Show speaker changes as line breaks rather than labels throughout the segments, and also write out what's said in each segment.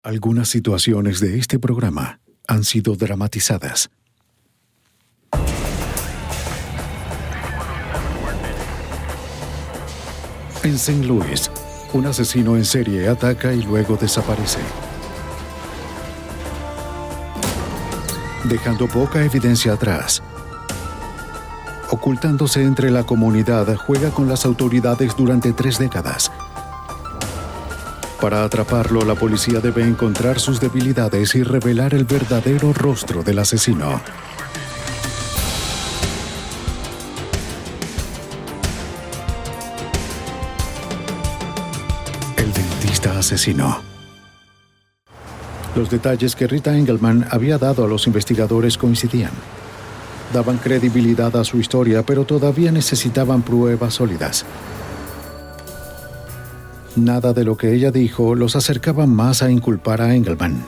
Algunas situaciones de este programa han sido dramatizadas. En St. Louis, un asesino en serie ataca y luego desaparece, dejando poca evidencia atrás. Ocultándose entre la comunidad, juega con las autoridades durante 3 décadas. Para atraparlo, la policía debe encontrar sus debilidades y revelar el verdadero rostro del asesino. El dentista asesino. Los detalles que Rita Engelman había dado a los investigadores coincidían. Daban credibilidad a su historia, pero todavía necesitaban pruebas sólidas. Nada de lo que ella dijo los acercaba más a inculpar a Engelman.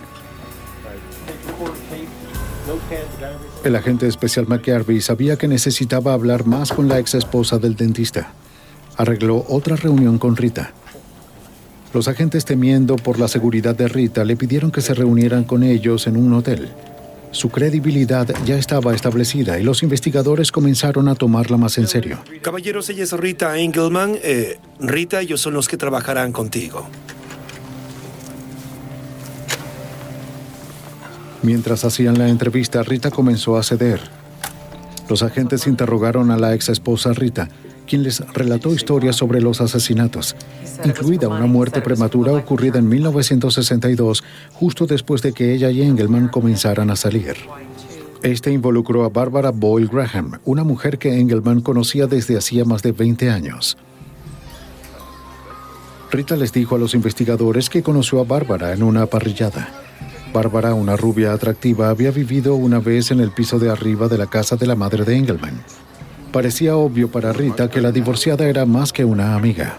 El agente especial McGarvey sabía que necesitaba hablar más con la ex esposa del dentista. Arregló otra reunión con Rita. Los agentes, temiendo por la seguridad de Rita, le pidieron que se reunieran con ellos en un hotel. Su credibilidad ya estaba establecida y los investigadores comenzaron a tomarla más en serio.
Caballeros, ella es Rita Engelman. Rita, ellos son los que trabajarán contigo.
Mientras hacían la entrevista, Rita comenzó a ceder. Los agentes interrogaron a la ex esposa Rita, quien les relató historias sobre los asesinatos, incluida una muerte prematura ocurrida en 1962, justo después de que ella y Engelman comenzaran a salir. Este involucró a Barbara Boyle Graham, una mujer que Engelman conocía desde hacía más de 20 años. Rita les dijo a los investigadores que conoció a Barbara en una parrillada. Barbara, una rubia atractiva, había vivido una vez en el piso de arriba de la casa de la madre de Engelman. Parecía obvio para Rita que la divorciada era más que una amiga.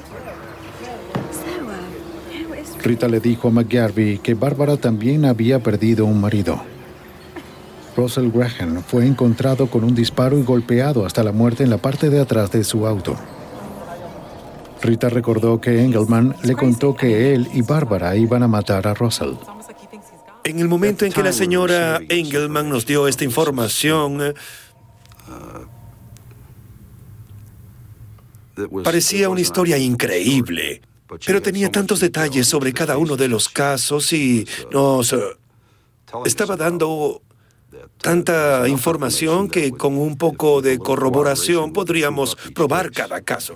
Rita le dijo a McGarvey que Barbara también había perdido un marido. Russell Graham fue encontrado con un disparo y golpeado hasta la muerte en la parte de atrás de su auto. Rita recordó que Engelman le contó que él y Barbara iban a matar a Russell.
En el momento en que la señora Engelman nos dio esta información, parecía una historia increíble, pero tenía tantos detalles sobre cada uno de los casos y nos estaba dando tanta información que con un poco de corroboración podríamos probar cada caso.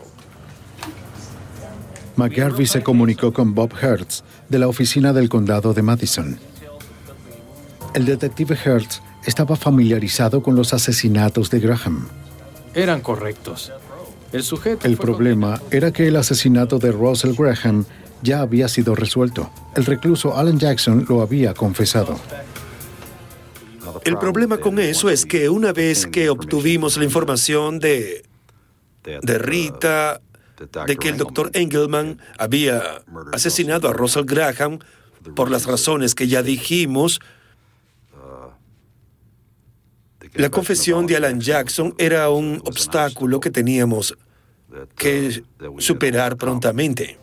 McGarvey se comunicó con Bob Hertz, de la oficina del condado de Madison. El detective Hertz estaba familiarizado con los asesinatos de Graham.
Eran correctos.
El problema era que el asesinato de Russell Graham ya había sido resuelto. El recluso Alan Jackson lo había confesado.
El problema con eso es que una vez que obtuvimos la información de Rita, de que el doctor Engelman había asesinado a Russell Graham por las razones que ya dijimos, la confesión de Alan Jackson era un obstáculo que teníamos que superar prontamente.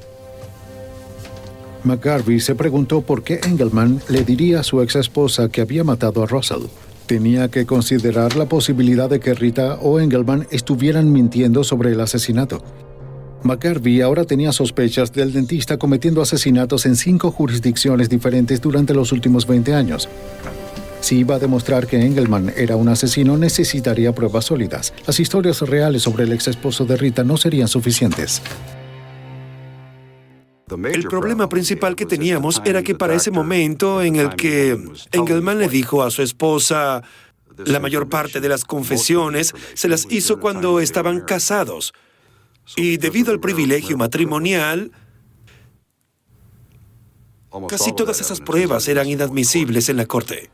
McGarvey se preguntó por qué Engelman le diría a su ex esposa que había matado a Russell. Tenía que considerar la posibilidad de que Rita o Engelman estuvieran mintiendo sobre el asesinato. McGarvey ahora tenía sospechas del dentista cometiendo asesinatos en 5 jurisdicciones diferentes durante los últimos 20 años. Si iba a demostrar que Engelman era un asesino, necesitaría pruebas sólidas. Las historias reales sobre el ex esposo de Rita no serían suficientes.
El problema principal que teníamos era que para ese momento en el que Engelman le dijo a su esposa la mayor parte de las confesiones, se las hizo cuando estaban casados. Y debido al privilegio matrimonial, casi todas esas pruebas eran inadmisibles en la corte.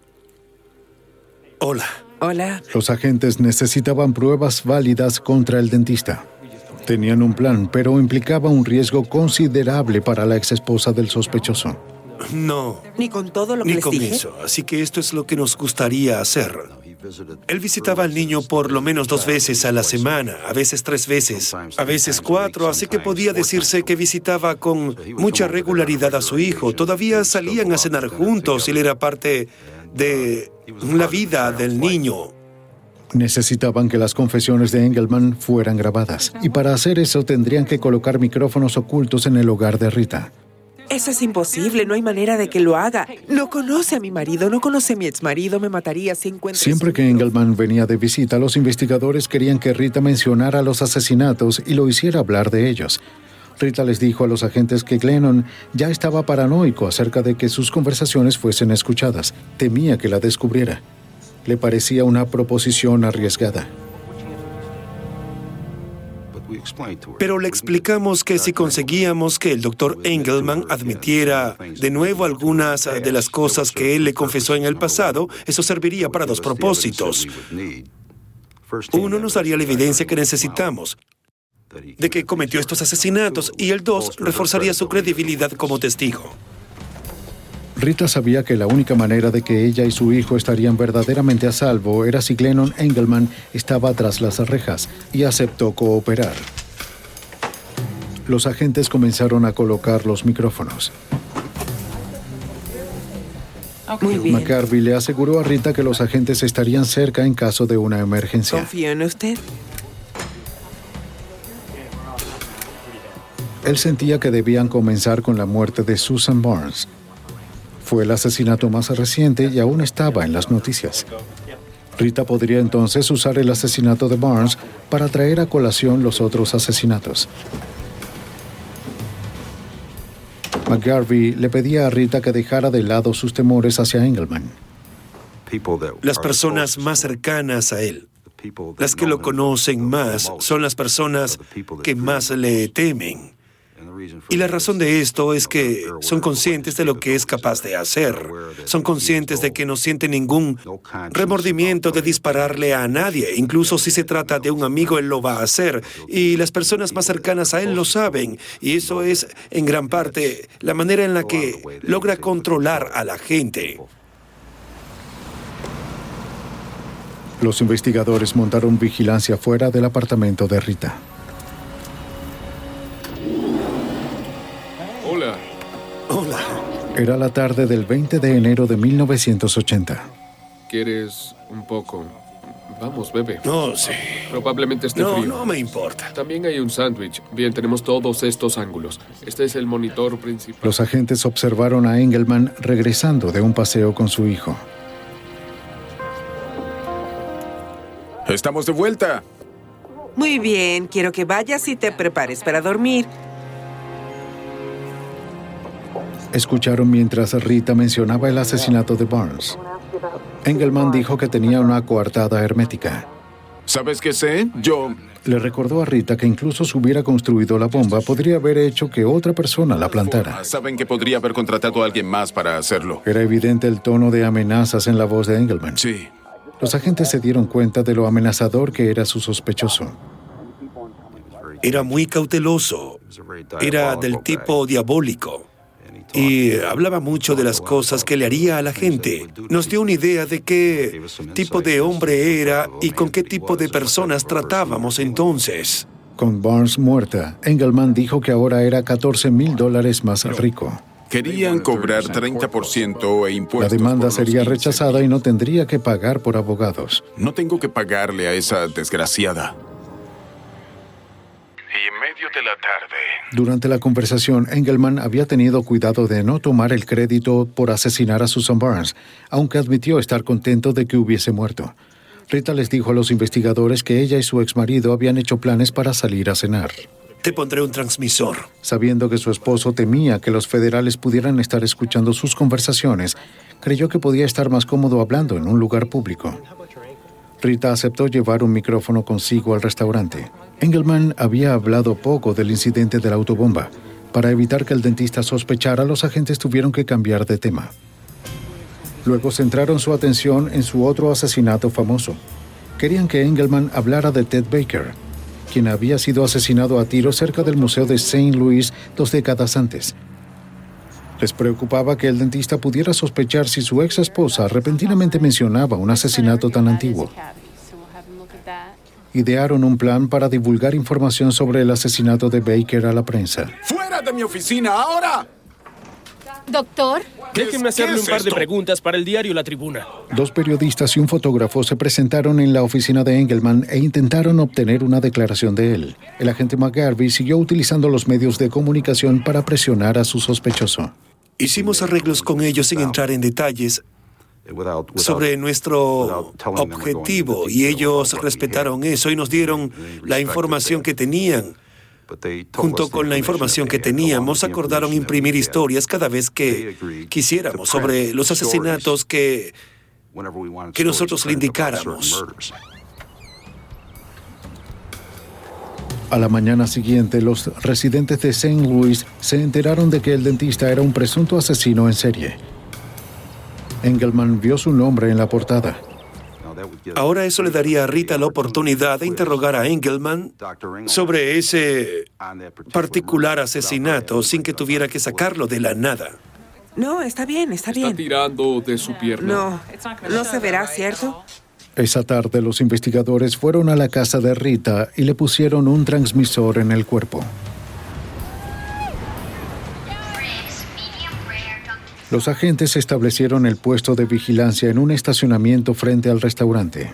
Hola.
Los agentes necesitaban pruebas válidas contra el dentista. Tenían un plan, pero implicaba un riesgo considerable para la ex esposa del sospechoso.
No.
Ni con todo lo que
Ni
les
con
dije.
eso. Así que esto es lo que nos gustaría hacer. Él visitaba al niño por lo menos 2 veces a la semana, a veces 3 veces, a veces 4, así que podía decirse que visitaba con mucha regularidad a su hijo. Todavía salían a cenar juntos y él era parte de la vida del niño.
Necesitaban que las confesiones de Engelman fueran grabadas, y para hacer eso tendrían que colocar micrófonos ocultos en el hogar de Rita.
Eso es imposible, no hay manera de que lo haga. No conoce a mi marido, no conoce a mi exmarido, me mataría si encuentra...
Siempre que Engelman venía de visita, los investigadores querían que Rita mencionara los asesinatos y lo hiciera hablar de ellos. Rita les dijo a los agentes que Glennon ya estaba paranoico acerca de que sus conversaciones fuesen escuchadas. Temía que la descubriera. Le parecía una proposición arriesgada.
Pero le explicamos que si conseguíamos que el Dr. Engelman admitiera de nuevo algunas de las cosas que él le confesó en el pasado, eso serviría para 2 propósitos. Uno, nos daría la evidencia que necesitamos de que cometió estos asesinatos, y el 2, reforzaría su credibilidad como testigo.
Rita sabía que la única manera de que ella y su hijo estarían verdaderamente a salvo era si Glennon Engelman estaba tras las rejas, y aceptó cooperar. Los agentes comenzaron a colocar los micrófonos.
Muy bien.
McGarvey le aseguró a Rita que los agentes estarían cerca en caso de una emergencia.
Confío en usted.
Él sentía que debían comenzar con la muerte de Susan Barnes. Fue el asesinato más reciente y aún estaba en las noticias. Rita podría entonces usar el asesinato de Barnes para traer a colación los otros asesinatos. McGarvey le pedía a Rita que dejara de lado sus temores hacia Engelman.
Las personas más cercanas a él, las que lo conocen más, son las personas que más le temen. Y la razón de esto es que son conscientes de lo que es capaz de hacer. Son conscientes de que no siente ningún remordimiento de dispararle a nadie. Incluso si se trata de un amigo, él lo va a hacer. Y las personas más cercanas a él lo saben. Y eso es, en gran parte, la manera en la que logra controlar a la gente.
Los investigadores montaron vigilancia fuera del apartamento de Rita.
Hola.
Era la tarde del 20 de enero de 1980.
¿Quieres un poco? Vamos, bebe.
No, sí.
Probablemente esté frío.
No me importa.
También hay un sándwich. Bien, tenemos todos estos ángulos. Este es el monitor principal.
Los agentes observaron a Engelman regresando de un paseo con su hijo.
¡Estamos de vuelta!
Muy bien, quiero que vayas y te prepares para dormir.
Escucharon mientras Rita mencionaba el asesinato de Barnes. Engelman dijo que tenía una coartada hermética.
¿Sabes qué sé? Yo...
Le recordó a Rita que incluso si hubiera construido la bomba, podría haber hecho que otra persona la plantara.
Saben que podría haber contratado a alguien más para hacerlo.
Era evidente el tono de amenazas en la voz de Engelman.
Sí.
Los agentes se dieron cuenta de lo amenazador que era su sospechoso.
Era muy cauteloso. Era del tipo diabólico. Y hablaba mucho de las cosas que le haría a la gente. Nos dio una idea de qué tipo de hombre era y con qué tipo de personas tratábamos entonces.
Con Barnes muerta, Engelman dijo que ahora era $14,000 más rico.
Querían cobrar 30% e impuestos.
La demanda
por los
sería
15.
rechazada y no tendría que pagar por abogados.
No tengo que pagarle a esa desgraciada. Y en medio de la tarde...
Durante la conversación, Engelman había tenido cuidado de no tomar el crédito por asesinar a Susan Barnes, aunque admitió estar contento de que hubiese muerto. Rita les dijo a los investigadores que ella y su exmarido habían hecho planes para salir a cenar.
Te pondré un transmisor.
Sabiendo que su esposo temía que los federales pudieran estar escuchando sus conversaciones, creyó que podía estar más cómodo hablando en un lugar público. Rita aceptó llevar un micrófono consigo al restaurante. Engelman había hablado poco del incidente de la autobomba. Para evitar que el dentista sospechara, los agentes tuvieron que cambiar de tema. Luego centraron su atención en su otro asesinato famoso. Querían que Engelman hablara de Ted Baker, quien había sido asesinado a tiros cerca del Museo de St. Louis 2 décadas antes. Les preocupaba que el dentista pudiera sospechar si su ex esposa repentinamente mencionaba un asesinato tan antiguo. Idearon un plan para divulgar información sobre el asesinato de Baker a la prensa.
¡Fuera de mi oficina ahora!
Doctor,
Déjenme hacerle
¿Qué
un
es
par de
esto?
preguntas para el diario La Tribuna.
2 periodistas y un fotógrafo se presentaron en la oficina de Engelman e intentaron obtener una declaración de él. El agente McGarvey siguió utilizando los medios de comunicación para presionar a su sospechoso.
Hicimos arreglos con ellos sin entrar en detalles sobre nuestro objetivo y ellos respetaron eso y nos dieron la información que tenían. Junto con la información que teníamos, acordaron imprimir historias cada vez que quisiéramos sobre los asesinatos que nosotros le indicáramos.
A la mañana siguiente, los residentes de St. Louis se enteraron de que el dentista era un presunto asesino en serie. Engelman vio su nombre en la portada.
Ahora eso le daría a Rita la oportunidad de interrogar a Engelman sobre ese particular asesinato sin que tuviera que sacarlo de la nada.
No, está bien, está
Está
bien.
tirando de su pierna.
No se verá, ¿cierto?
Esa tarde, los investigadores fueron a la casa de Rita y le pusieron un transmisor en el cuerpo. Los agentes establecieron el puesto de vigilancia en un estacionamiento frente al restaurante.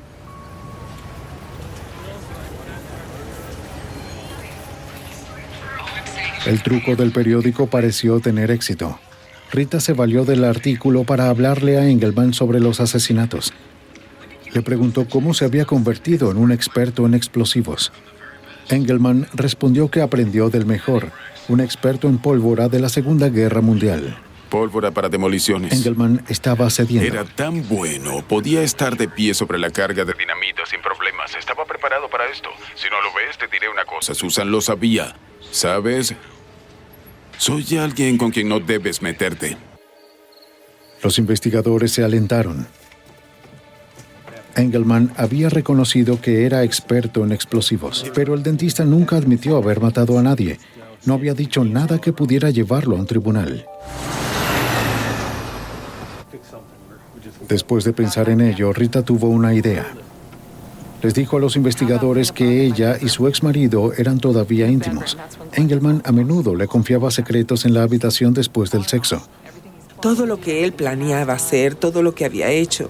El truco del periódico pareció tener éxito. Rita se valió del artículo para hablarle a Engelman sobre los asesinatos. Le preguntó cómo se había convertido en un experto en explosivos. Engelman respondió que aprendió del mejor, un experto en pólvora de la Segunda Guerra Mundial.
Pólvora para demoliciones.
Engelman estaba cediendo.
Era tan bueno. Podía estar de pie sobre la carga de dinamita sin problemas. Estaba preparado para esto. Si no lo ves, te diré una cosa. Susan lo sabía. ¿Sabes? Soy alguien con quien no debes meterte.
Los investigadores se alentaron. Engelman había reconocido que era experto en explosivos, pero el dentista nunca admitió haber matado a nadie. No había dicho nada que pudiera llevarlo a un tribunal. Después de pensar en ello, Rita tuvo una idea. Les dijo a los investigadores que ella y su exmarido eran todavía íntimos. Engelman a menudo le confiaba secretos en la habitación después del sexo.
Todo lo que él planeaba hacer, todo lo que había hecho.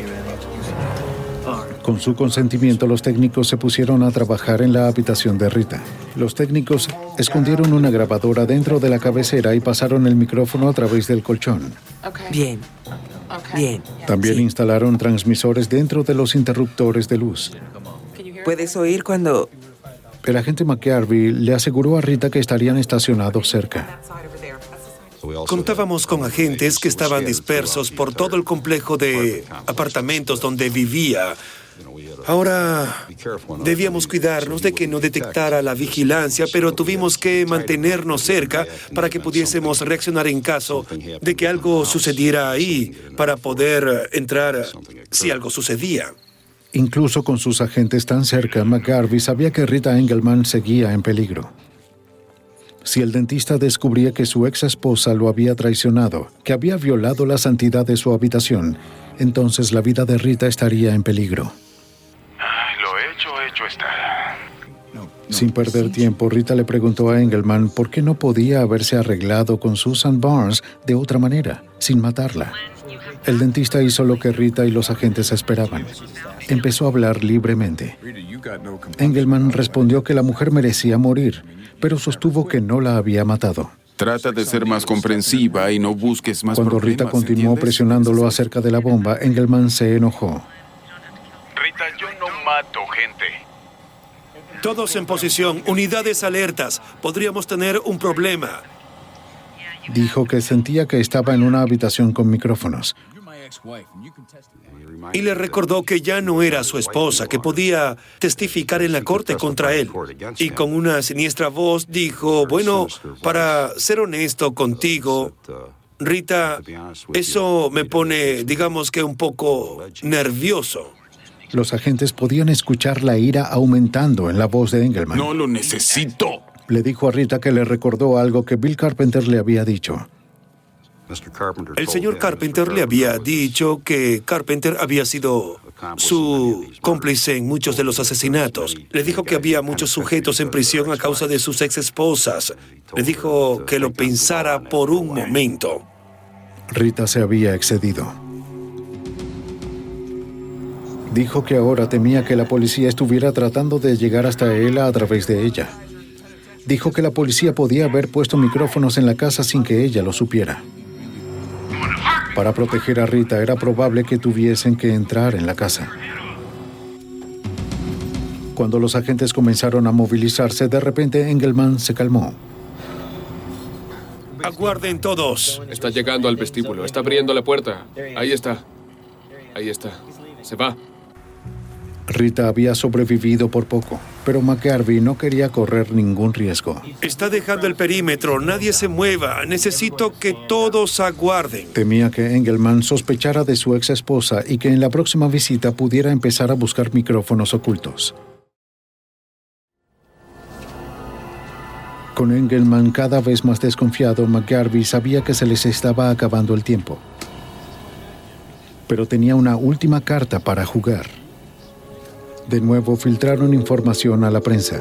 Con su consentimiento, los técnicos se pusieron a trabajar en la habitación de Rita. Los técnicos escondieron una grabadora dentro de la cabecera y pasaron el micrófono a través del colchón.
Bien. Bien.
También
Sí.
instalaron transmisores dentro de los interruptores de luz.
¿Puedes oír cuando...?
El agente McGarvey le aseguró a Rita que estarían estacionados cerca.
Contábamos con agentes que estaban dispersos por todo el complejo de apartamentos donde vivía. Ahora, debíamos cuidarnos de que no detectara la vigilancia, pero tuvimos que mantenernos cerca para que pudiésemos reaccionar en caso de que algo sucediera ahí, para poder entrar si algo sucedía.
Incluso con sus agentes tan cerca, McGarvey sabía que Rita Engelman seguía en peligro. Si el dentista descubría que su ex esposa lo había traicionado, que había violado la santidad de su habitación, entonces la vida de Rita estaría en peligro.
Lo hecho está.
Sin perder tiempo, Rita le preguntó a Engelman por qué no podía haberse arreglado con Susan Barnes de otra manera, sin matarla. El dentista hizo lo que Rita y los agentes esperaban. Empezó a hablar libremente. Engelman respondió que la mujer merecía morir, pero sostuvo que no la había matado.
Trata de ser más comprensiva y no busques más
Cuando
problemas.
Rita continuó
¿entiendes?
presionándolo acerca de la bomba, Engelman se enojó.
Rita, yo no mato gente.
Todos en posición, unidades alertas. Podríamos tener un problema.
Dijo que sentía que estaba en una habitación con micrófonos.
Y le recordó que ya no era su esposa, que podía testificar en la corte contra él. Y con una siniestra voz dijo, bueno, para ser honesto contigo, Rita, eso me pone, digamos que un poco nervioso.
Los agentes podían escuchar la ira aumentando en la voz de Engelman.
No lo necesito.
Le dijo a Rita que le recordó algo que Bill Carpenter le había dicho.
El señor Carpenter le había dicho que Carpenter había sido su cómplice en muchos de los asesinatos. Le dijo que había muchos sujetos en prisión a causa de sus exesposas. Le dijo que lo pensara por un momento.
Rita se había excedido. Dijo que ahora temía que la policía estuviera tratando de llegar hasta él a través de ella. Dijo que la policía podía haber puesto micrófonos en la casa sin que ella lo supiera. Para proteger a Rita era probable que tuviesen que entrar en la casa. Cuando los agentes comenzaron a movilizarse, de repente Engelman se calmó.
Aguarden todos.
Está llegando al vestíbulo. Está abriendo la puerta. Ahí está. Ahí está. Se va.
Rita había sobrevivido por poco, pero McGarvey no quería correr ningún riesgo.
Está dejando el perímetro. Nadie se mueva. Necesito que todos aguarden.
Temía que Engelman sospechara de su ex esposa y que en la próxima visita pudiera empezar a buscar micrófonos ocultos. Con Engelman cada vez más desconfiado, McGarvey sabía que se les estaba acabando el tiempo. Pero tenía una última carta para jugar. De nuevo filtraron información a la prensa.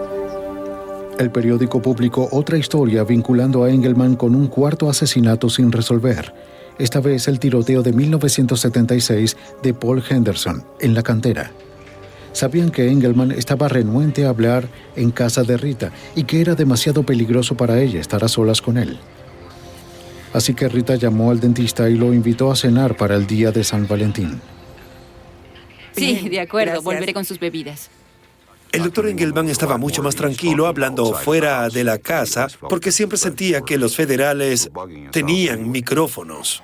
El periódico publicó otra historia vinculando a Engelman con un cuarto asesinato sin resolver, esta vez el tiroteo de 1976 de Paul Henderson, en la cantera. Sabían que Engelman estaba renuente a hablar en casa de Rita y que era demasiado peligroso para ella estar a solas con él. Así que Rita llamó al dentista y lo invitó a cenar para el día de San Valentín.
Sí, de acuerdo.
Gracias.
Volveré con sus bebidas.
El doctor Engelman estaba mucho más tranquilo hablando fuera de la casa porque siempre sentía que los federales tenían micrófonos.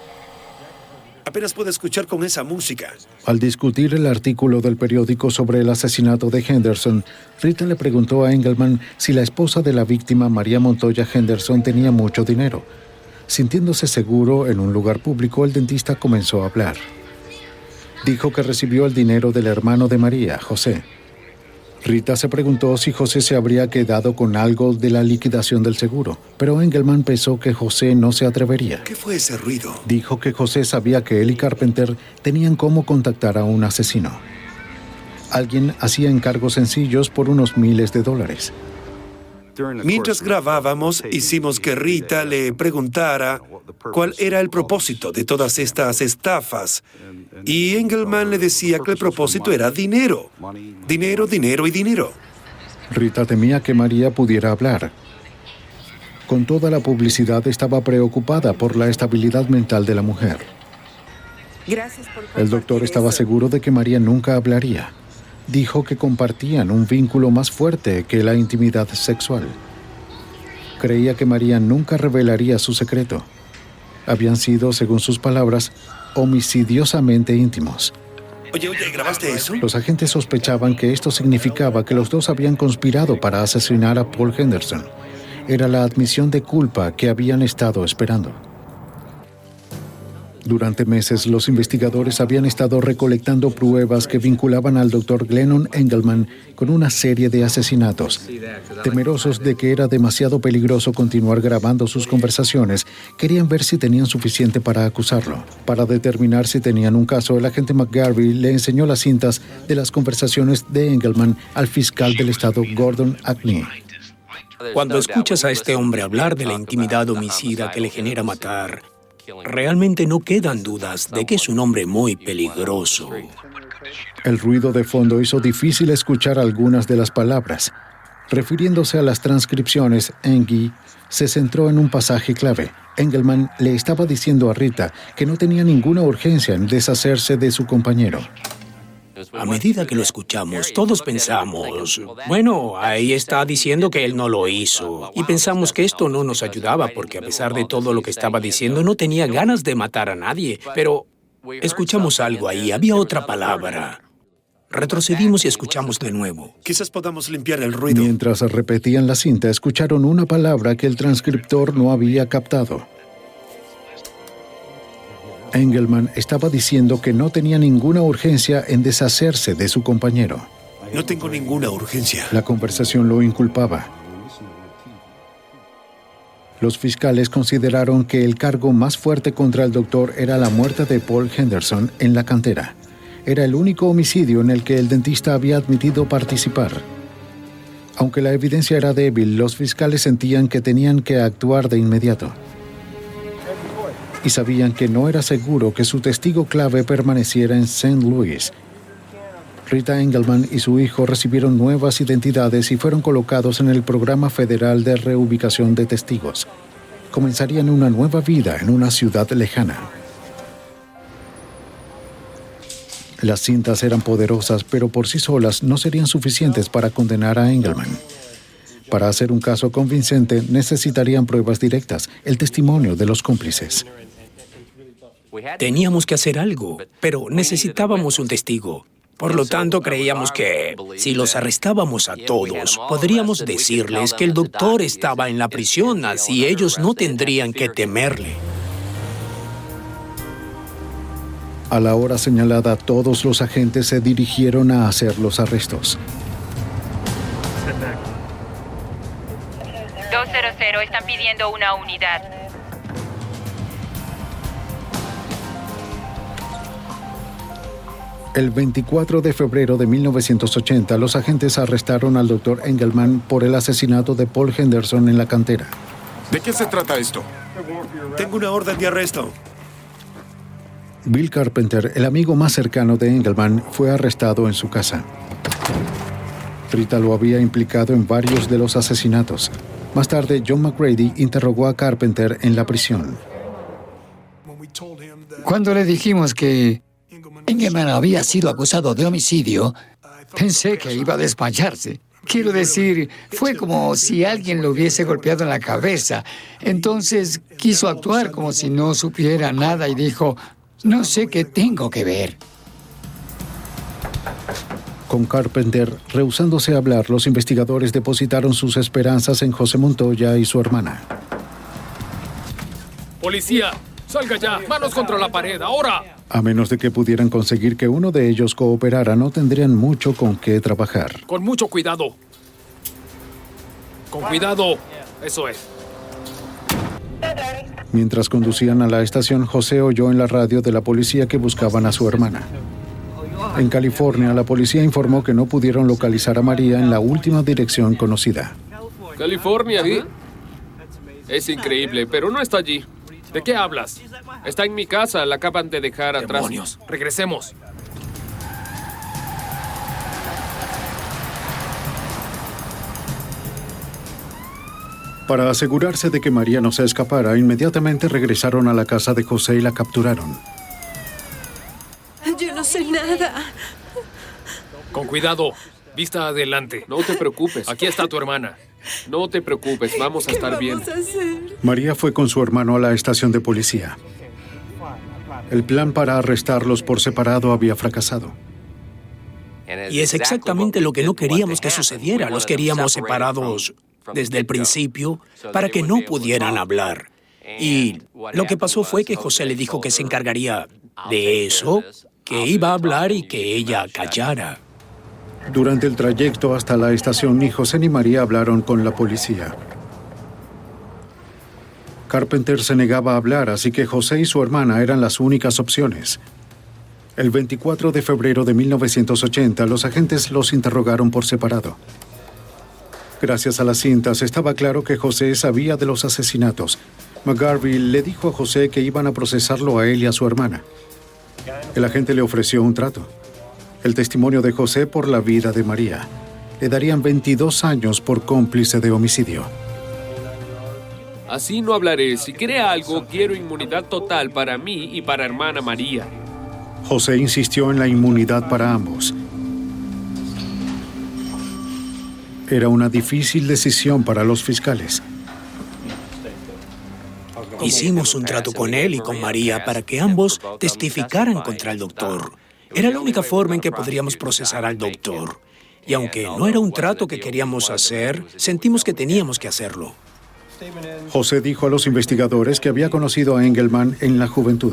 Apenas pude escuchar con esa música.
Al discutir el artículo del periódico sobre el asesinato de Henderson, Rita le preguntó a Engelman si la esposa de la víctima, María Montoya Henderson, tenía mucho dinero. Sintiéndose seguro en un lugar público, el dentista comenzó a hablar. Dijo que recibió el dinero del hermano de María, José. Rita se preguntó si José se habría quedado con algo de la liquidación del seguro, pero Engelman pensó que José no se atrevería.
¿Qué fue ese ruido?
Dijo que José sabía que él y Carpenter tenían cómo contactar a un asesino. Alguien hacía encargos sencillos por unos miles de dólares.
Mientras grabábamos, hicimos que Rita le preguntara cuál era el propósito de todas estas estafas. Y Engelman le decía que el propósito era dinero. Dinero, dinero y dinero.
Rita temía que María pudiera hablar. Con toda la publicidad estaba preocupada por la estabilidad mental de la mujer.
Gracias por
El doctor
compartir
estaba
eso.
seguro de que María nunca hablaría. Dijo que compartían un vínculo más fuerte que la intimidad sexual. Creía que María nunca revelaría su secreto. Habían sido, según sus palabras, homicidiosamente íntimos.
Oye, ¿grabaste eso?
Los agentes sospechaban que esto significaba que los dos habían conspirado para asesinar a Paul Henderson. Era la admisión de culpa que habían estado esperando. Durante meses, los investigadores habían estado recolectando pruebas que vinculaban al Dr. Glennon Engelman con una serie de asesinatos. Temerosos de que era demasiado peligroso continuar grabando sus conversaciones, querían ver si tenían suficiente para acusarlo. Para determinar si tenían un caso, el agente McGarvey le enseñó las cintas de las conversaciones de Engelman al fiscal del estado, Gordon Ackney.
Cuando escuchas a este hombre hablar de la intimidad homicida que le genera matar, realmente no quedan dudas de que es un hombre muy peligroso.
El ruido de fondo hizo difícil escuchar algunas de las palabras. Refiriéndose a las transcripciones, Engie se centró en un pasaje clave. Engelman le estaba diciendo a Rita que no tenía ninguna urgencia en deshacerse de su compañero.
A medida que lo escuchamos, todos pensamos, bueno, ahí está diciendo que él no lo hizo. Y pensamos que esto no nos ayudaba porque a pesar de todo lo que estaba diciendo, no tenía ganas de matar a nadie. Pero escuchamos algo ahí, había otra palabra. Retrocedimos y escuchamos de nuevo.
Quizás podamos limpiar el ruido.
Mientras repetían la cinta, escucharon una palabra que el transcriptor no había captado. Engelman estaba diciendo que no tenía ninguna urgencia en deshacerse de su compañero.
No tengo ninguna urgencia.
La conversación lo inculpaba. Los fiscales consideraron que el cargo más fuerte contra el doctor era la muerte de Paul Henderson en la cantera. Era el único homicidio en el que el dentista había admitido participar. Aunque la evidencia era débil, los fiscales sentían que tenían que actuar de inmediato. Y sabían que no era seguro que su testigo clave permaneciera en St. Louis. Rita Engelman y su hijo recibieron nuevas identidades y fueron colocados en el Programa Federal de Reubicación de Testigos. Comenzarían una nueva vida en una ciudad lejana. Las cintas eran poderosas, pero por sí solas no serían suficientes para condenar a Engelman. Para hacer un caso convincente, necesitarían pruebas directas, el testimonio de los cómplices.
Teníamos que hacer algo, pero necesitábamos un testigo. Por lo tanto, creíamos que si los arrestábamos a todos, podríamos decirles que el doctor estaba en la prisión, así ellos no tendrían que temerle.
A la hora señalada, todos los agentes se dirigieron a hacer los arrestos.
200, están pidiendo una unidad.
El 24 de febrero de 1980, los agentes arrestaron al Dr. Engelman por el asesinato de Paul Henderson en la cantera.
¿De qué se trata esto?
Tengo una orden de arresto.
Bill Carpenter, el amigo más cercano de Engelman, fue arrestado en su casa. Rita lo había implicado en varios de los asesinatos. Más tarde, John McGrady interrogó a Carpenter en la prisión.
Cuando le dijimos que Engelman había sido acusado de homicidio, pensé que iba a desmayarse. Quiero decir, fue como si alguien lo hubiese golpeado en la cabeza. Entonces quiso actuar como si no supiera nada y dijo: no sé qué tengo que ver.
Con Carpenter rehusándose a hablar, los investigadores depositaron sus esperanzas en José Montoya y su hermana.
¡Policía! ¡Salga ya! ¡Manos contra la pared! ¡Ahora!
A menos de que pudieran conseguir que uno de ellos cooperara, no tendrían mucho con qué trabajar.
Con mucho cuidado. Con cuidado. Eso es.
Mientras conducían a la estación, José oyó en la radio de la policía que buscaban a su hermana. En California, la policía informó que no pudieron localizar a María en la última dirección conocida.
¿California? ¿Sí? Es increíble, pero no está allí. ¿De qué hablas? Está en mi casa, la acaban de dejar atrás.
¡Demonios!
Regresemos.
Para asegurarse de que María no se escapara, inmediatamente regresaron a la casa de José y la capturaron.
Yo no sé nada.
Con cuidado. Vista adelante. No te preocupes. Aquí está tu hermana. No te preocupes. Vamos a estar bien.
¿Qué vamos a hacer?
María fue con su hermano a la estación de policía. El plan para arrestarlos por separado había fracasado.
Y es exactamente lo que no queríamos que sucediera. Los queríamos separados desde el principio para que no pudieran hablar. Y lo que pasó fue que José le dijo que se encargaría de eso, que iba a hablar y que ella callara.
Durante el trayecto hasta la estación, ni José ni María hablaron con la policía. Carpenter se negaba a hablar, así que José y su hermana eran las únicas opciones. El 24 de febrero de 1980, los agentes los interrogaron por separado. Gracias a las cintas, estaba claro que José sabía de los asesinatos. McGarvey le dijo a José que iban a procesarlo a él y a su hermana. El agente le ofreció un trato: el testimonio de José por la vida de María. Le darían 22 años por cómplice de homicidio.
Así no hablaré. Si quiere algo, quiero inmunidad total para mí y para hermana María.
José insistió en la inmunidad para ambos. Era una difícil decisión para los fiscales.
Hicimos un trato con él y con María para que ambos testificaran contra el doctor. Era la única forma en que podríamos procesar al doctor. Y aunque no era un trato que queríamos hacer, sentimos que teníamos que hacerlo.
José dijo a los investigadores que había conocido a Engelman en la juventud.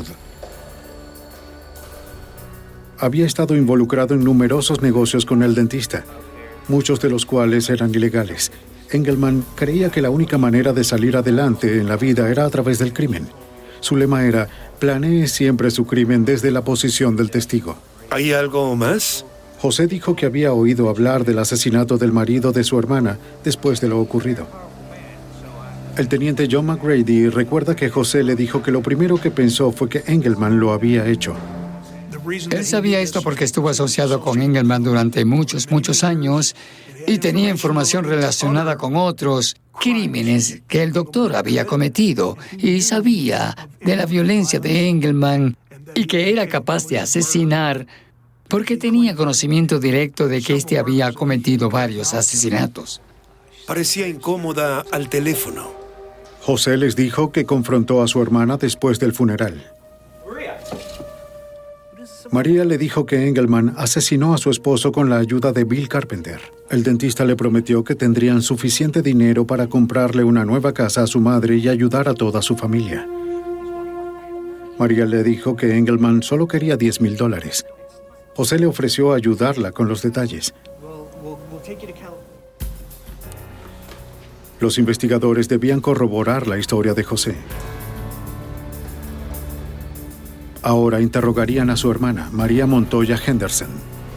Había estado involucrado en numerosos negocios con el dentista, muchos de los cuales eran ilegales. Engelman creía que la única manera de salir adelante en la vida era a través del crimen. Su lema era: planee siempre su crimen desde la posición del testigo.
¿Hay algo más?
José dijo que había oído hablar del asesinato del marido de su hermana después de lo ocurrido. El teniente John McGrady recuerda que José le dijo que lo primero que pensó fue que Engelman lo había hecho.
Él sabía esto porque estuvo asociado con Engelman durante muchos años y tenía información relacionada con otros crímenes que el doctor había cometido y sabía de la violencia de Engelman y que era capaz de asesinar porque tenía conocimiento directo de que éste había cometido varios asesinatos.
Parecía incómoda al teléfono.
José les dijo que confrontó a su hermana después del funeral. María le dijo que Engelman asesinó a su esposo con la ayuda de Bill Carpenter. El dentista le prometió que tendrían suficiente dinero para comprarle una nueva casa a su madre y ayudar a toda su familia. María le dijo que Engelman solo quería $10,000. José le ofreció ayudarla con los detalles. Los investigadores debían corroborar la historia de José. Ahora interrogarían a su hermana, María Montoya Henderson.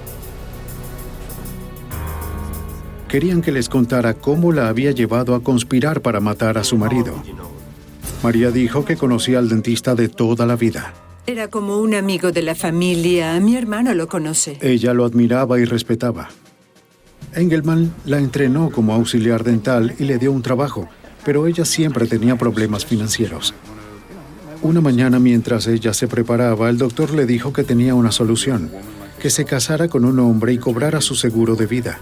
Querían que les contara cómo la había llevado a conspirar para matar a su marido. María dijo que conocía al dentista de toda la vida.
Era como un amigo de la familia. Mi hermano lo conoce.
Ella lo admiraba y respetaba. Engelman la entrenó como auxiliar dental y le dio un trabajo, pero ella siempre tenía problemas financieros. Una mañana, mientras ella se preparaba, el doctor le dijo que tenía una solución: que se casara con un hombre y cobrara su seguro de vida.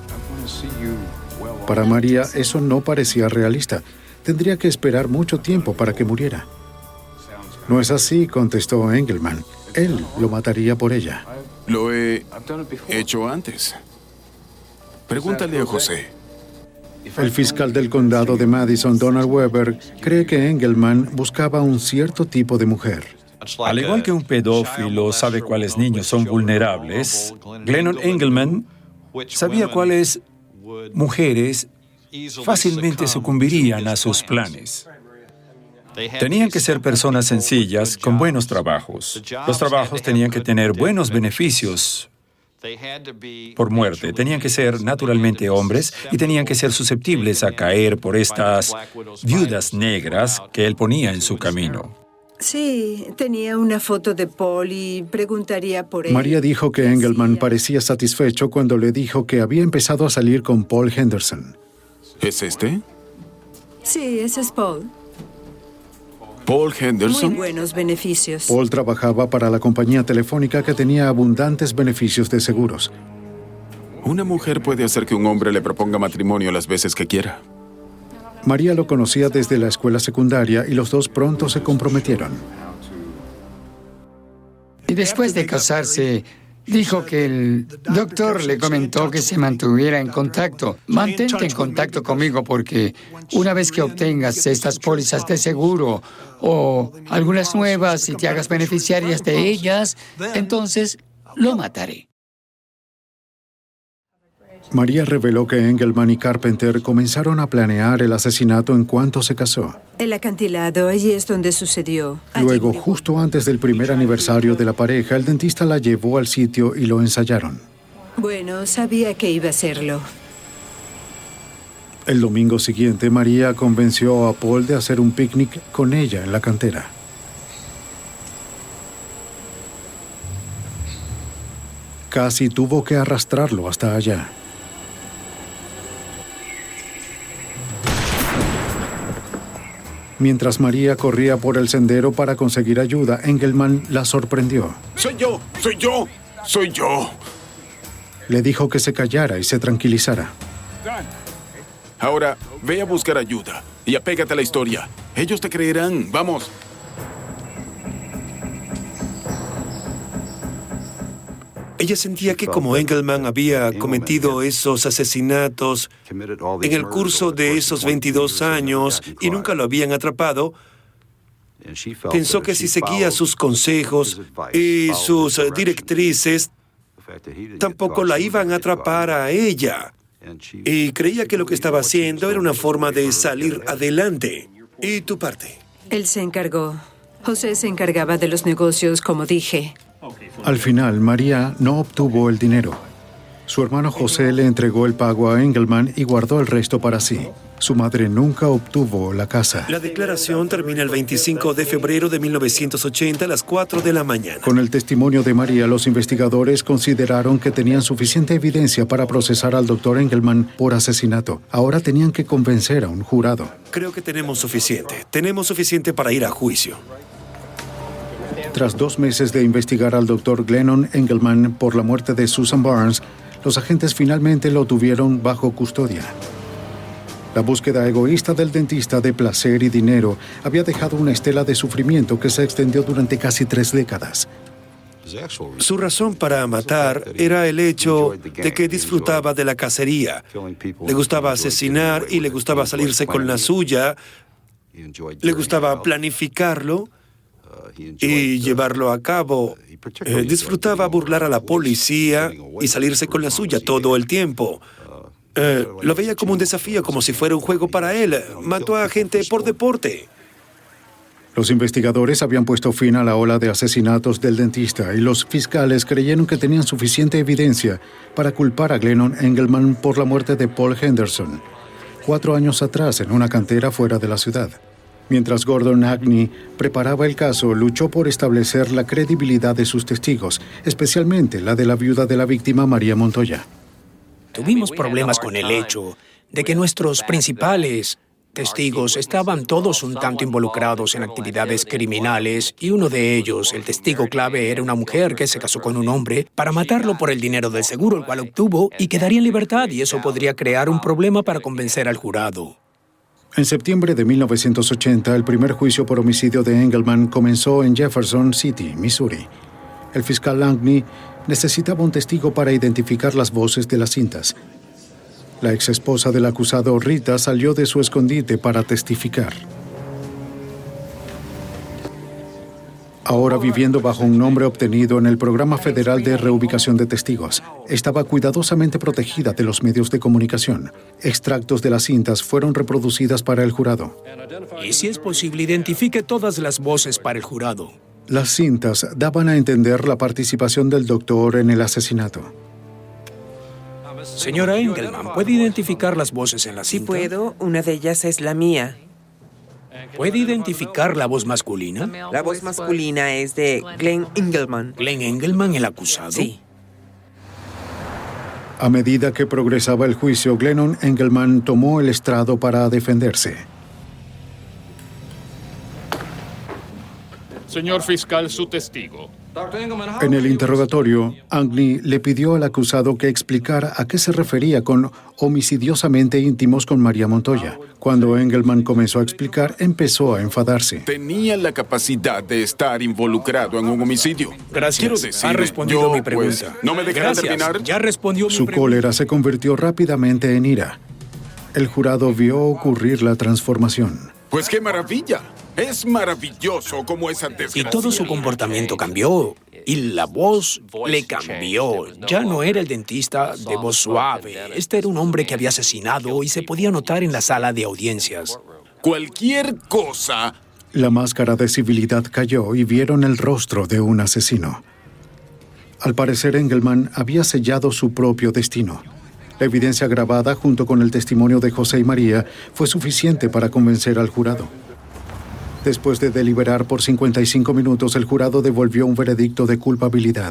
Para María, eso no parecía realista. Tendría que esperar mucho tiempo para que muriera. No es así, contestó Engelman. Él lo mataría por ella.
Lo he hecho antes. Pregúntale a José.
El fiscal del condado de Madison, Donald Weber, cree que Engelman buscaba un cierto tipo de mujer.
Al igual que un pedófilo sabe cuáles niños son vulnerables, Glennon Engelman sabía cuáles mujeres fácilmente sucumbirían a sus planes. Tenían que ser personas sencillas, con buenos trabajos. Los trabajos tenían que tener buenos beneficios por muerte. Tenían que ser naturalmente hombres y tenían que ser susceptibles a caer por estas viudas negras que él ponía en su camino.
Sí, tenía una foto de Paul y preguntaría por él.
María dijo que Engelman parecía satisfecho cuando le dijo que había empezado a salir con Paul Henderson.
¿Es este?
Sí, ese es Paul.
¿Paul Henderson?
Muy buenos beneficios.
Paul trabajaba para la compañía telefónica que tenía abundantes beneficios de seguros.
Una mujer puede hacer que un hombre le proponga matrimonio las veces que quiera.
María lo conocía desde la escuela secundaria y los dos pronto se comprometieron.
Y después de casarse, dijo que el doctor le comentó que se mantuviera en contacto. Mantente en contacto conmigo porque una vez que obtengas estas pólizas de seguro o algunas nuevas y te hagas beneficiarias de ellas, entonces lo mataré.
María reveló que Engelman y Carpenter comenzaron a planear el asesinato en cuanto se casó.
El acantilado, allí es donde sucedió.
Luego, justo antes del primer aniversario de la pareja, el dentista la llevó al sitio y lo ensayaron.
Bueno, sabía que iba a hacerlo.
El domingo siguiente, María convenció a Paul de hacer un picnic con ella en la cantera. Casi tuvo que arrastrarlo hasta allá. Mientras María corría por el sendero para conseguir ayuda, Engelman la sorprendió.
¡Soy yo! ¡Soy yo! ¡Soy yo!
Le dijo que se callara y se tranquilizara.
Ahora, ve a buscar ayuda y apégate a la historia. Ellos te creerán. ¡Vamos!
Ella sentía que como Engelman había cometido esos asesinatos en el curso de esos 22 años y nunca lo habían atrapado, pensó que si seguía sus consejos y sus directrices, tampoco la iban a atrapar a ella. y creía que lo que estaba haciendo era una forma de salir adelante. ¿Y tu parte?
Él se encargó. José se encargaba de los negocios, como dije.
Al final, María no obtuvo el dinero. Su hermano José le entregó el pago a Engelman y guardó el resto para sí. Su madre nunca obtuvo la casa.
La declaración termina el 25 de febrero de 1980 a las 4 de la mañana.
Con el testimonio de María, los investigadores consideraron que tenían suficiente evidencia para procesar al Dr. Engelman por asesinato. Ahora tenían que convencer a un jurado.
Creo que tenemos suficiente. Tenemos suficiente para ir a juicio.
Tras 2 meses de investigar al Dr. Glennon Engelman por la muerte de Susan Barnes, los agentes finalmente lo tuvieron bajo custodia. La búsqueda egoísta del dentista de placer y dinero había dejado una estela de sufrimiento que se extendió durante casi 3 décadas.
Su razón para matar era el hecho de que disfrutaba de la cacería. Le gustaba asesinar y le gustaba salirse con la suya. Le gustaba planificarlo y llevarlo a cabo. Disfrutaba burlar a la policía y salirse con la suya todo el tiempo. Lo veía como un desafío, como si fuera un juego para él. Mató a gente por deporte.
Los investigadores habían puesto fin a la ola de asesinatos del dentista y los fiscales creyeron que tenían suficiente evidencia para culpar a Glennon Engelman por la muerte de Paul Henderson, 4 años atrás en una cantera fuera de la ciudad. Mientras Gordon Agney preparaba el caso, luchó por establecer la credibilidad de sus testigos, especialmente la de la viuda de la víctima, María Montoya.
Tuvimos problemas con el hecho de que nuestros principales testigos estaban todos un tanto involucrados en actividades criminales y uno de ellos, el testigo clave, era una mujer que se casó con un hombre para matarlo por el dinero del seguro, el cual obtuvo, y quedaría en libertad, y eso podría crear un problema para convencer al jurado.
En septiembre de 1980, el primer juicio por homicidio de Engelman comenzó en Jefferson City, Missouri. El fiscal Langley necesitaba un testigo para identificar las voces de las cintas. La exesposa del acusado, Rita, salió de su escondite para testificar. Ahora viviendo bajo un nombre obtenido en el Programa Federal de Reubicación de Testigos, estaba cuidadosamente protegida de los medios de comunicación. Extractos de las cintas fueron reproducidas para el jurado.
Y si es posible, identifique todas las voces para el jurado.
Las cintas daban a entender la participación del doctor en el asesinato.
Señora Engelman, ¿puede identificar las voces en la cinta?
Sí puedo. Una de ellas es la mía.
¿Puede identificar la voz masculina?
La voz masculina es de Glenn Engelman.
¿Glenn Engelman, el acusado?
Sí.
A medida que progresaba el juicio, Glennon Engelman tomó el estrado para defenderse.
Señor fiscal, su testigo.
En el interrogatorio, Agney le pidió al acusado que explicara a qué se refería con homicidiosamente íntimos con María Montoya. Cuando Engelman comenzó a explicar, empezó a enfadarse.
Tenía la capacidad de estar involucrado en un homicidio.
Gracias.
Quiero decir,
ha respondido mi pregunta.
¿No me dejará terminar?
Ya respondió mi pregunta.
Su cólera se convirtió rápidamente en ira. El jurado vio ocurrir la transformación.
Pues qué maravilla. Es maravilloso cómo esa desgracia.
Y todo su comportamiento cambió. Y la voz le cambió. Ya no era el dentista de voz suave. Este era un hombre que había asesinado y se podía notar en la sala de audiencias.
Cualquier cosa.
La máscara de civilidad cayó y vieron el rostro de un asesino. Al parecer, Engelman había sellado su propio destino. La evidencia grabada, junto con el testimonio de José y María, fue suficiente para convencer al jurado. Después de deliberar por 55 minutos, el jurado devolvió un veredicto de culpabilidad.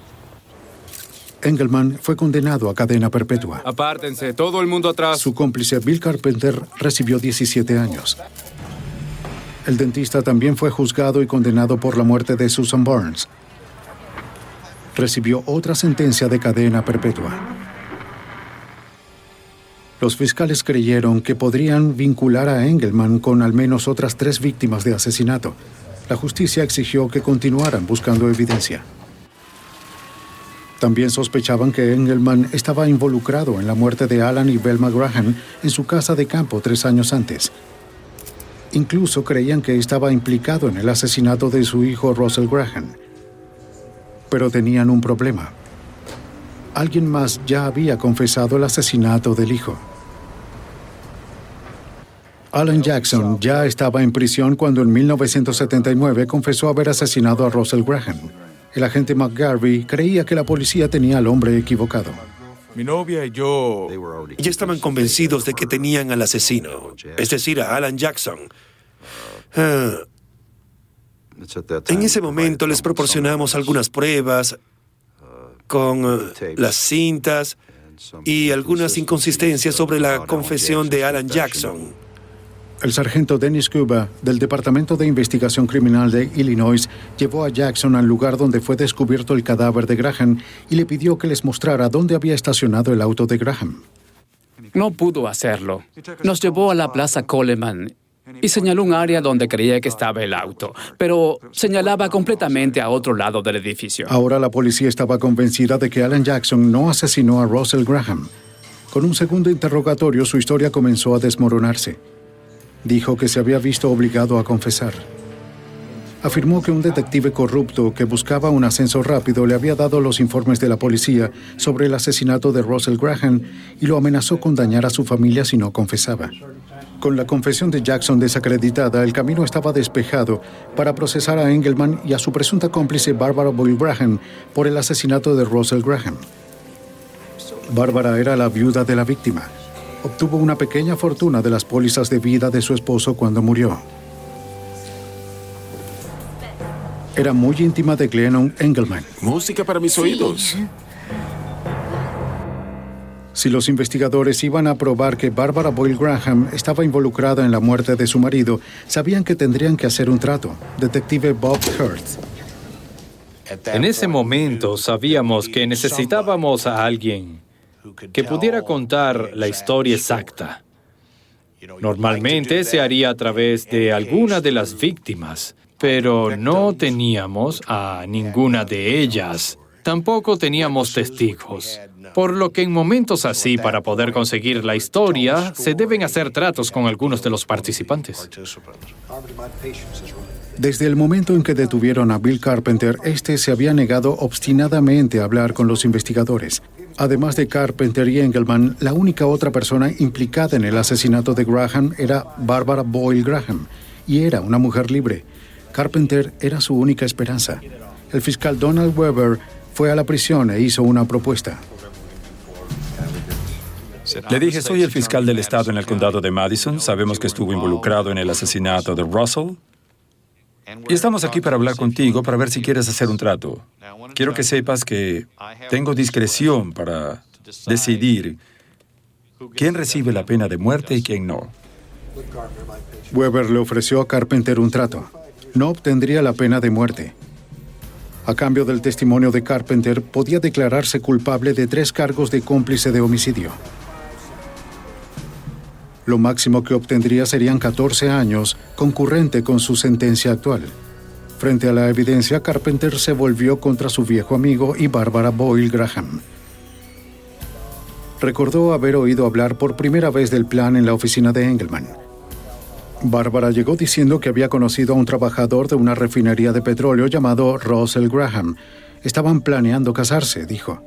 Engelman fue condenado a cadena perpetua.
Apártense, todo el mundo atrás.
Su cómplice, Bill Carpenter, recibió 17 años. El dentista también fue juzgado y condenado por la muerte de Susan Barnes. Recibió otra sentencia de cadena perpetua. Los fiscales creyeron que podrían vincular a Engelman con al menos otras 3 víctimas de asesinato. La justicia exigió que continuaran buscando evidencia. También sospechaban que Engelman estaba involucrado en la muerte de Alan y Velma Graham en su casa de campo 3 años antes. Incluso creían que estaba implicado en el asesinato de su hijo Russell Graham. Pero tenían un problema. alguien más ya había confesado el asesinato del hijo. Alan Jackson ya estaba en prisión cuando en 1979 confesó haber asesinado a Russell Graham. El agente McGarvey creía que la policía tenía al hombre equivocado.
Mi novia y yo...
Ya estaban convencidos de que tenían al asesino, es decir, a Alan Jackson. En ese momento les proporcionamos algunas pruebas con las cintas y algunas inconsistencias sobre la confesión de Alan Jackson.
El sargento Dennis Cuba, del Departamento de Investigación Criminal de Illinois, llevó a Jackson al lugar donde fue descubierto el cadáver de Graham y le pidió que les mostrara dónde había estacionado el auto de Graham.
No pudo hacerlo. Nos llevó a la Plaza Coleman y señaló un área donde creía que estaba el auto, pero señalaba completamente a otro lado del edificio.
Ahora la policía estaba convencida de que Alan Jackson no asesinó a Russell Graham. Con un segundo interrogatorio, su historia comenzó a desmoronarse. Dijo que se había visto obligado a confesar. Afirmó que un detective corrupto que buscaba un ascenso rápido le había dado los informes de la policía sobre el asesinato de Russell Graham y lo amenazó con dañar a su familia si no confesaba. Con la confesión de Jackson desacreditada, el camino estaba despejado para procesar a Engelman y a su presunta cómplice Barbara Boyle Graham por el asesinato de Russell Graham. Barbara era la viuda de la víctima. Obtuvo una pequeña fortuna de las pólizas de vida de su esposo cuando murió. Era muy íntima de Glennon Engelman.
Música para mis oídos.
Si los investigadores iban a probar que Barbara Boyle Graham estaba involucrada en la muerte de su marido, sabían que tendrían que hacer un trato. Detective Bob Hurt.
En ese momento sabíamos que necesitábamos a alguien que pudiera contar la historia exacta. Normalmente se haría a través de alguna de las víctimas, pero no teníamos a ninguna de ellas. Tampoco teníamos testigos. Por lo que en momentos así, para poder conseguir la historia, se deben hacer tratos con algunos de los participantes.
Desde el momento en que detuvieron a Bill Carpenter, este se había negado obstinadamente a hablar con los investigadores. Además de Carpenter y Engelman, la única otra persona implicada en el asesinato de Graham era Barbara Boyle Graham, y era una mujer libre. Carpenter era su única esperanza. El fiscal Donald Weber fue a la prisión e hizo una propuesta.
Le dije, soy el fiscal del estado en el condado de Madison. Sabemos que estuvo involucrado en el asesinato de Russell. Y estamos aquí para hablar contigo, para ver si quieres hacer un trato. Quiero que sepas que tengo discreción para decidir quién recibe la pena de muerte y quién no.
Weber le ofreció a Carpenter un trato. No obtendría la pena de muerte. A cambio del testimonio de Carpenter, podía declararse culpable de 3 cargos de cómplice de homicidio. Lo máximo que obtendría serían 14 años, concurrente con su sentencia actual. Frente a la evidencia, Carpenter se volvió contra su viejo amigo y Barbara Boyle Graham. Recordó haber oído hablar por primera vez del plan en la oficina de Engelman. Barbara llegó diciendo que había conocido a un trabajador de una refinería de petróleo llamado Russell Graham. Estaban planeando casarse, dijo.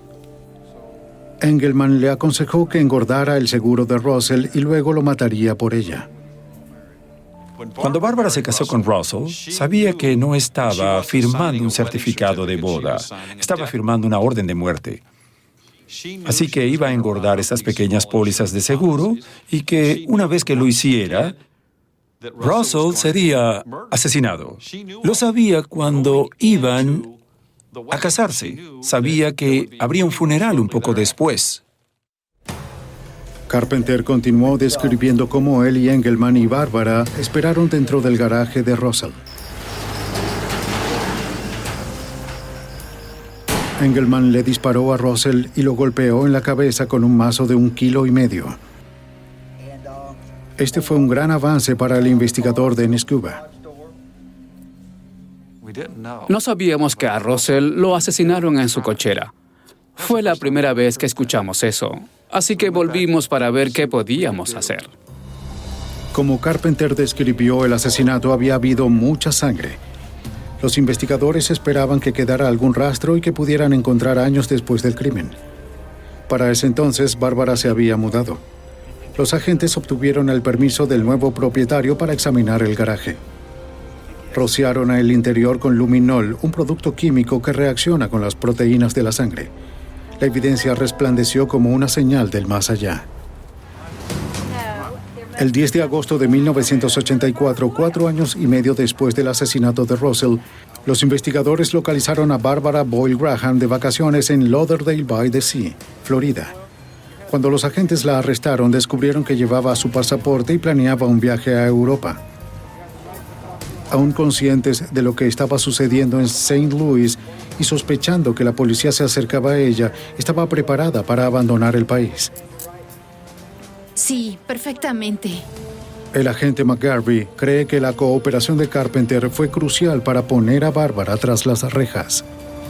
Engelman le aconsejó que engordara el seguro de Russell y luego lo mataría por ella.
Cuando Barbara se casó con Russell, sabía que no estaba firmando un certificado de boda, estaba firmando una orden de muerte. Así que iba a engordar estas pequeñas pólizas de seguro y que una vez que lo hiciera, Russell sería asesinado. Lo sabía cuando iban a casarse. Sabía que habría un funeral un poco después.
Carpenter continuó describiendo cómo él y Engelman y Barbara esperaron dentro del garaje de Russell. Engelman le disparó a Russell y lo golpeó en la cabeza con un mazo de 1,5 kilos. Este fue un gran avance para el investigador Dennis Cuba.
No sabíamos que a Russell lo asesinaron en su cochera. Fue la primera vez que escuchamos eso, así que volvimos para ver qué podíamos hacer.
Como Carpenter describió el asesinato, había habido mucha sangre. Los investigadores esperaban que quedara algún rastro y que pudieran encontrar años después del crimen. Para ese entonces, Bárbara se había mudado. Los agentes obtuvieron el permiso del nuevo propietario para examinar el garaje. Rociaron el interior con luminol, un producto químico que reacciona con las proteínas de la sangre. La evidencia resplandeció como una señal del más allá. El 10 de agosto de 1984, 4 años y medio después del asesinato de Russell, los investigadores localizaron a Barbara Boyle Graham de vacaciones en Lauderdale by the Sea, Florida. Cuando los agentes la arrestaron, descubrieron que llevaba su pasaporte y planeaba un viaje a Europa. Aún conscientes de lo que estaba sucediendo en St. Louis y sospechando que la policía se acercaba a ella, estaba preparada para abandonar el país.
Sí, perfectamente.
El agente McGarvey cree que la cooperación de Carpenter fue crucial para poner a Bárbara tras las rejas.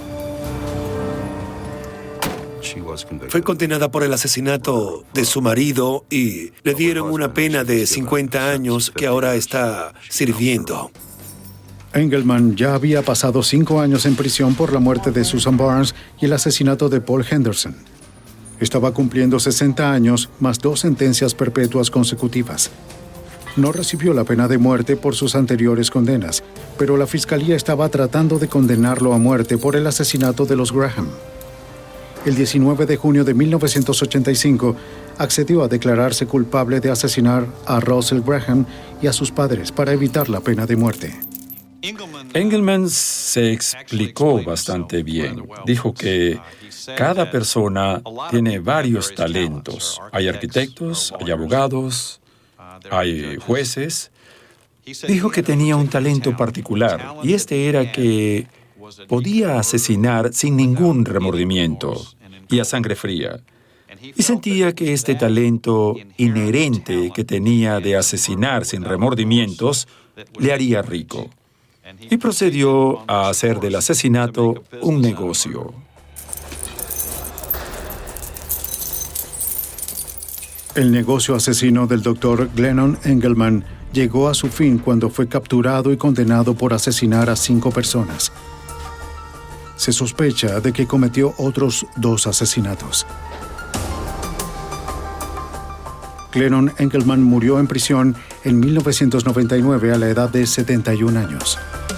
Fue condenada por el asesinato de su marido y le dieron una pena de 50 años que ahora está sirviendo.
Engelman ya había pasado 5 años en prisión por la muerte de Susan Barnes y el asesinato de Paul Henderson. Estaba cumpliendo 60 años más 2 sentencias perpetuas consecutivas. No recibió la pena de muerte por sus anteriores condenas, pero la fiscalía estaba tratando de condenarlo a muerte por el asesinato de los Graham. El 19 de junio de 1985, accedió a declararse culpable de asesinar a Russell Graham y a sus padres para evitar la pena de muerte.
Engelman se explicó bastante bien. Dijo que cada persona tiene varios talentos. Hay arquitectos, hay abogados, hay jueces. Dijo que tenía un talento particular, y este era que podía asesinar sin ningún remordimiento y a sangre fría. Y sentía que este talento inherente que tenía de asesinar sin remordimientos le haría rico. Y procedió a hacer del asesinato un negocio.
El negocio asesino del Dr. Glennon Engelman llegó a su fin cuando fue capturado y condenado por asesinar a 5 personas. Se sospecha de que cometió otros 2 asesinatos. Glennon Engelman murió en prisión en 1999 a la edad de 71 años.